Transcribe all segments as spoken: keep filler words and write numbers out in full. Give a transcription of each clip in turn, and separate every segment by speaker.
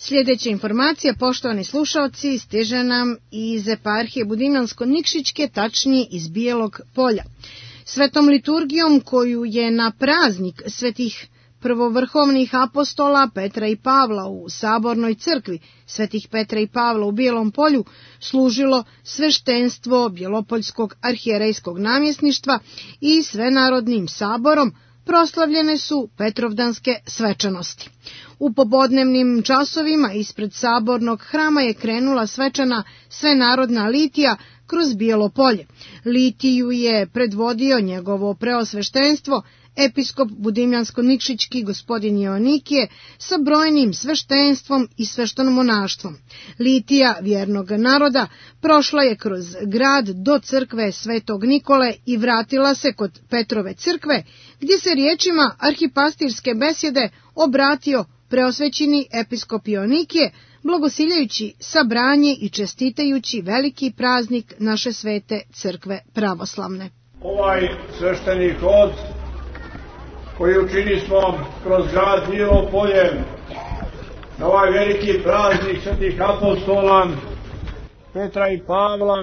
Speaker 1: Sljedeća informacija, poštovani slušalci, stiže nam iz eparhije Budimljansko-Nikšićke, tačnije iz Bijelog Polja. Svetom liturgijom koju je na praznik svetih prvovrhovnih apostola Petra i Pavla u Sabornoj crkvi svetih Petra i Pavla u Bijelom Polju služilo sveštenstvo Bjelopoljskog arhijerejskog namjesništva i svenarodnim saborom, proslavljene su Petrovdanske svečanosti. U popodnevnim časovima ispred sabornog hrama je krenula svečana svenarodna litija kroz Bijelo Polje. Litiju je predvodio njegovo preosveštenstvo episkop Budimljansko-Nikšićki gospodin Joanikije sa brojnim sveštenstvom i sveštanomonaštvom. Litija vjernog naroda prošla je kroz grad do crkve Svetog Nikole i vratila se kod Petrove crkve, gdje se riječima arhipastirske besjede obratio preosvećeni episkop Joanikije, blagosiljajući sabranje i čestitajući veliki praznik naše svete crkve pravoslavne.
Speaker 2: Ovaj svešteni hod koji učini smo kroz grad Bijelo Polje na ovaj veliki praznik svetih apostola Petra i Pavla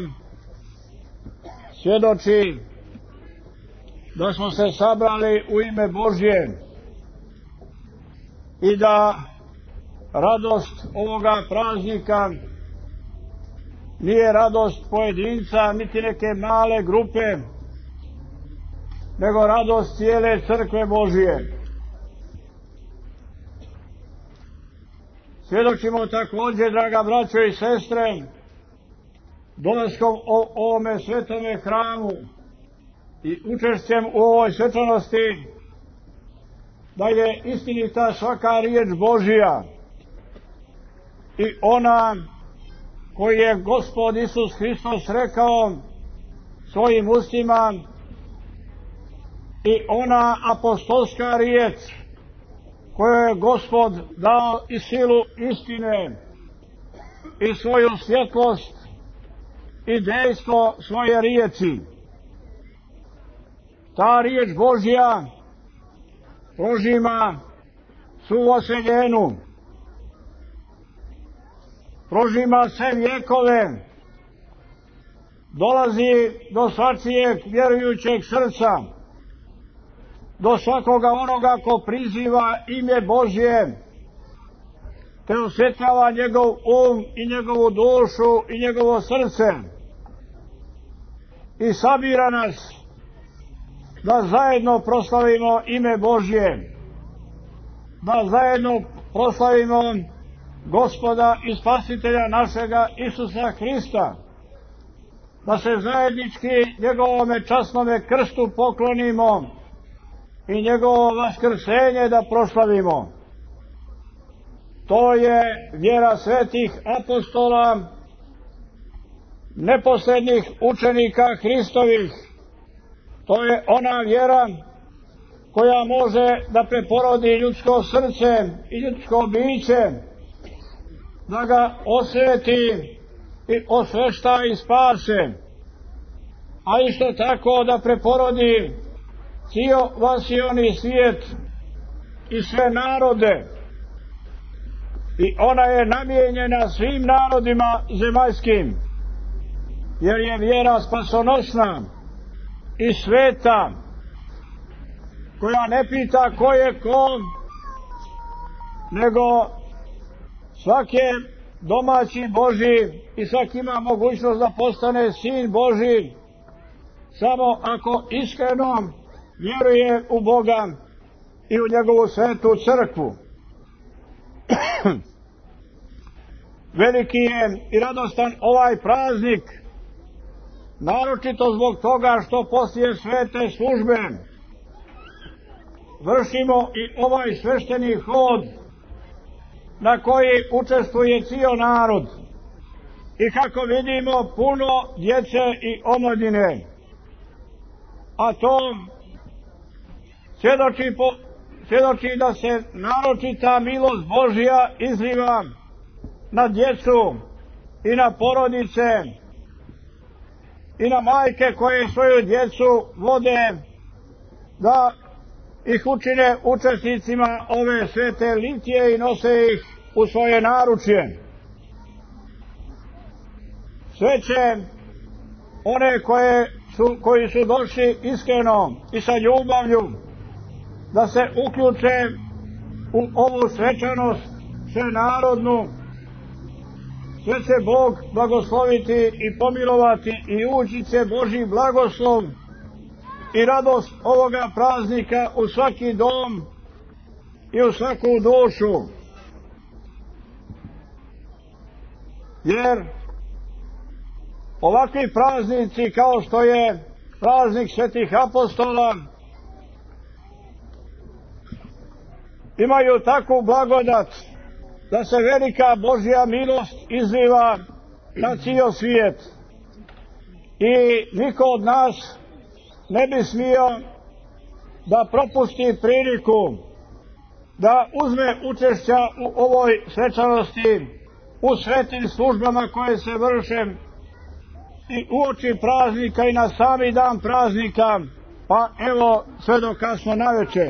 Speaker 2: svjedoči da smo se sabrali u ime Božje i da radost ovoga praznika nije radost pojedinca niti neke male grupe, nego radost cijele crkve Božije. Svjedočimo također, draga braćo i sestre, dolaskom o ovome svetome hramu i učešćem u ovoj svečanosti, da je istinita svaka riječ Božija i ona koju je Gospod Isus Hristos rekao svojim ustima, i ona apostolska riječ koju je Gospod dao i silu istine i svoju svjetlost i dejstvo svoje riječi. Ta riječ Božja prožima svu oseljenu, prožima sve vjekove, dolazi do svačijeg vjerujućeg srca, do svakoga onoga ko priziva ime Božje, te osvjetljava njegov um i njegovu dušu i njegovo srce i sabira nas da zajedno proslavimo ime Božje, da zajedno proslavimo Gospoda i Spasitelja našega Isusa Hrista, da se zajednički njegovome časnome krstu poklonimo i njegovo vaskrsenje da proslavimo. To je vjera svetih apostola, neposrednih učenika Hristovih. To je ona vjera koja može da preporodi ljudsko srce i ljudsko biće, da ga osveti i osvešta i spase, a isto tako da preporodi cijel vasioni svijet i sve narode, i ona je namijenjena svim narodima zemaljskim, jer je vjera spasonosna i sveta, koja ne pita ko je ko, nego svaki je domaći Božji i svaki ima mogućnost da postane sin Božji samo ako iskreno vjeruje u Boga i u njegovu svetu crkvu. Veliki je i radostan ovaj praznik, naročito zbog toga što poslije svete službe vršimo i ovaj svešteni hod na koji učestvuje cijel narod i kako vidimo puno djece i omladine, a to svjedoči, po, svjedoči da se naročita milost Božja izliva na djecu i na porodice i na majke koje svoju djecu vode da ih učine učesnicima ove svete litije i nose ih u svoje naručje. Sve će one koje su, koji su došli iskreno i sa ljubavlju da se uključe u ovu svečanost svenarodnu, sve će Bog blagosloviti i pomilovati i ući će Božji blagoslov i radost ovoga praznika u svaki dom i u svaku dušu. Jer ovakvi praznici kao što je praznik Svetih apostola imaju takvu blagodat da se velika Božja milost izliva na cijel svijet i niko od nas ne bi smio da propusti priliku da uzme učešća u ovoj svečanosti, u svetim službama koje se vrše i uoči praznika i na sami dan praznika, pa evo sve do kasno navečer.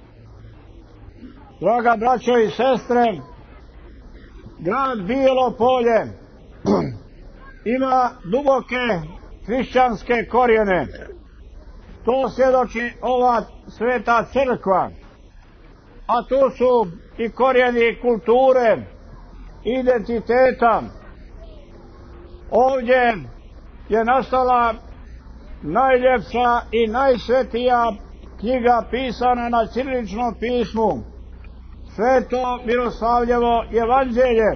Speaker 2: Draga braćo i sestre, grad Bijelo Polje ima duboke hrišćanske korijene. To svjedoči ova sveta crkva, a tu su i korijeni kulture, identiteta. Ovdje je nastala najljepša i najsvetija knjiga pisana na ćiriličnom pismu, Sveto Miroslavljevo evanđelje.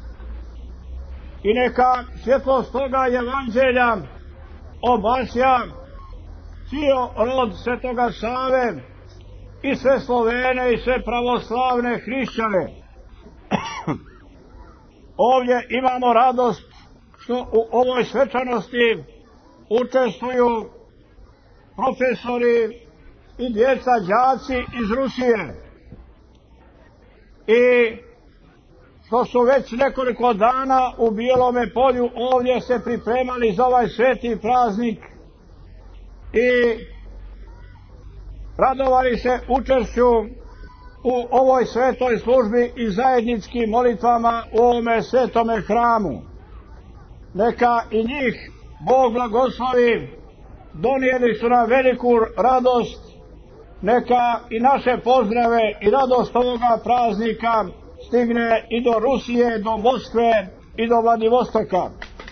Speaker 2: I neka svjetlost toga evanđelja obasja cijel rod Svetoga Save i sve Slovene i sve pravoslavne hrišćane. Ovdje imamo radost što u ovoj svečanosti učestvuju profesori i djeca đaci iz Rusije i što su već nekoliko dana u Bijelome Polju ovdje se pripremali za ovaj sveti praznik i radovali se učešću u ovoj svetoj službi i zajedničkim molitvama u ovome svetome hramu. Neka i njih Bog blagoslovi, donijeli su nam veliku radost, neka i naše pozdrave i radost ovoga praznika stigne i do Rusije, do Moskve i do Vladivostoka.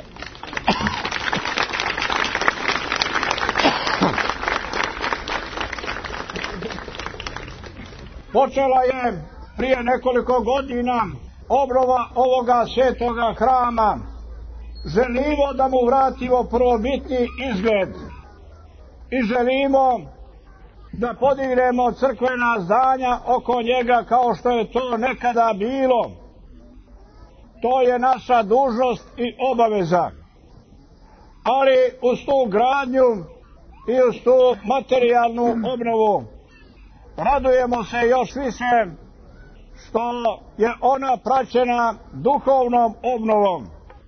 Speaker 2: Počela je prije nekoliko godina obnova ovoga svetoga hrama. Želimo da mu vratimo prvobitni izgled i želimo da podignemo crkvena zdanja oko njega kao što je to nekada bilo. To je naša dužnost i obaveza. Ali uz tu gradnju i uz tu materijalnu obnovu radujemo se još više što je ona praćena duhovnom obnovom.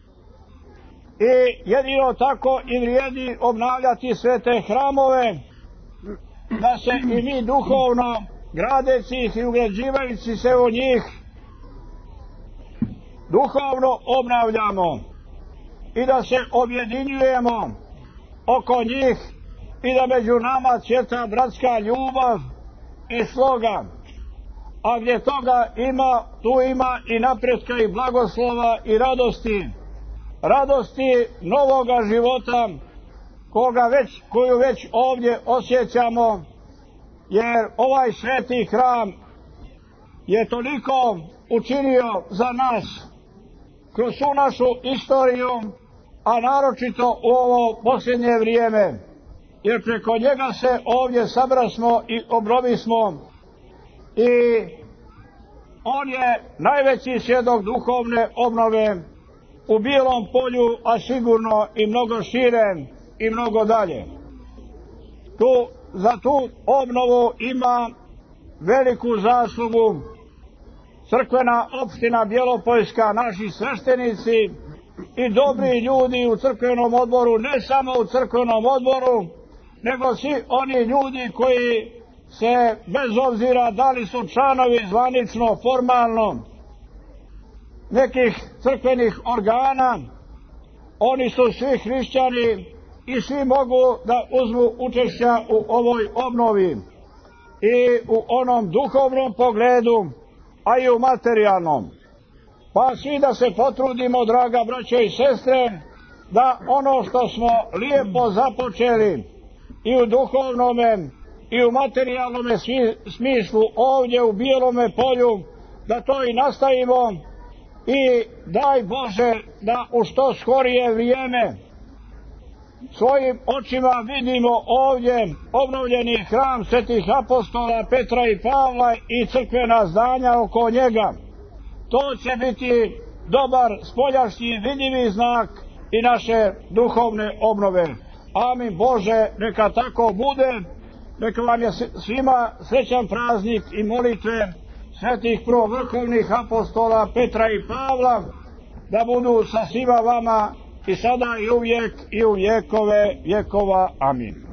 Speaker 2: I jedino tako i vrijedi obnavljati sve te hramove, da se i mi duhovno, gradeći ih i ugrađivajući se u njih, duhovno obnavljamo i da se objedinjujemo oko njih i da među nama cvjeta bratska ljubav i sloga. A gdje toga ima, tu ima i napretka i blagoslova i radosti. Radosti novoga života koga već, koju već ovdje osjećamo, jer ovaj sveti hram je toliko učinio za nas kroz svu našu istoriju, a naročito u ovo posljednje vrijeme, jer preko njega se ovdje sabrasmo i obnovismo i on je najveći svjedok duhovne obnove u Bijelom Polju, a sigurno i mnogo šire i mnogo dalje. Tu, za tu obnovu ima veliku zaslugu crkvena opština Bjelopoljska, naši sveštenici i dobri ljudi u crkvenom odboru, ne samo u crkvenom odboru, nego svi oni ljudi koji se, bez obzira da li su članovi zvanično, formalno, nekih crkvenih organa. Oni su svi hrišćani i svi mogu da uzmu učešća u ovoj obnovi i u onom duhovnom pogledu, a i u materijalnom. Pa svi da se potrudimo, draga braćo i sestre, da ono što smo lijepo započeli i u duhovnome i u materijalnome smislu ovdje u Bijelome polju, da to i nastavimo i daj Bože da u što skorije vrijeme svojim očima vidimo ovdje obnovljeni hram svetih apostola Petra i Pavla i crkvena zdanja oko njega. To će biti dobar spoljašnji vidljivi znak i naše duhovne obnove. Amin Bože, neka tako bude. Neka vam je svima srećan praznik i molitve svetih prvovrhovnih apostola Petra i Pavla, da budu sa svima vama i sada i uvijek i u vjekove vjekova. Amin.